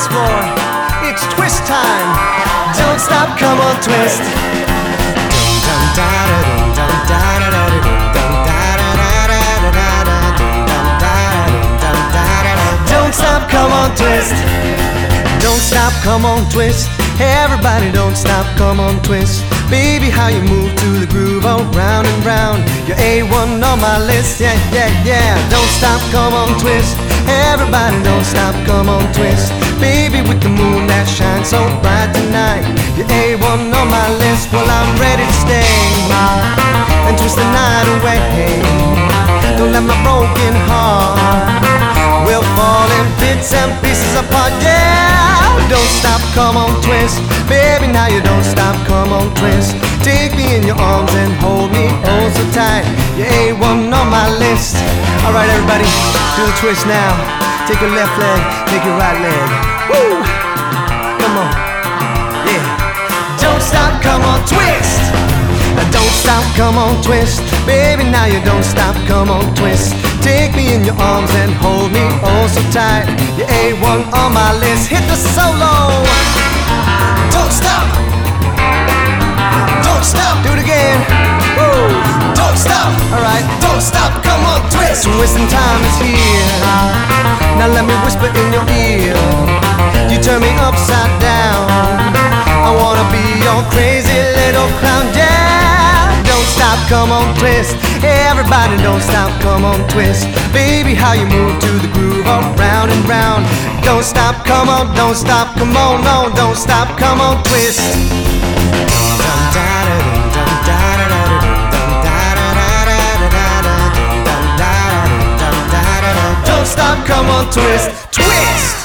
floor. It's twist time. Don't stop, come on, twist. Don't stop, come on, twist. Don't stop, come on, twist. Everybody don't stop, come on, twist. Baby, how you move to the groove, oh, round and round. You're A1 on my list, yeah, yeah, yeah. Don't stop, come on, twist. Everybody don't stop, come on, twist. Baby, with the moon that shines so bright tonight, you're A1 on my list. Well, I'm ready to stay and twist the night away. Don't let my broken heart will fall in bits and pieces apart, yeah. Don't stop, come on, twist. Baby, now you don't stop, come on, twist. Take me in your arms and hold me oh so tight. You're A1 on my list. Alright, everybody, do the twist now. Take your left leg, take your right leg. Woo! Come on, yeah. Don't stop, come on, twist. Don't stop, come on, twist. Baby, now you don't stop, come on, twist. Take me in your arms and hold me oh so tight. You're A1 on my list. Hit the solo. Don't stop. Don't stop. Do it again. Woo. Don't stop. Alright. Don't stop. Come on, twist. Twisting time is here. Now let me whisper in your ear. You turn me upside down. I wanna be your crazy little clown, yeah. Don't stop, come on, twist. Everybody don't stop, come on, twist. Baby, how you move to the groove, oh, round and round. Don't stop, come on, don't stop, come on, no, don't stop, come on, twist. Don't stop, come on, twist, twist.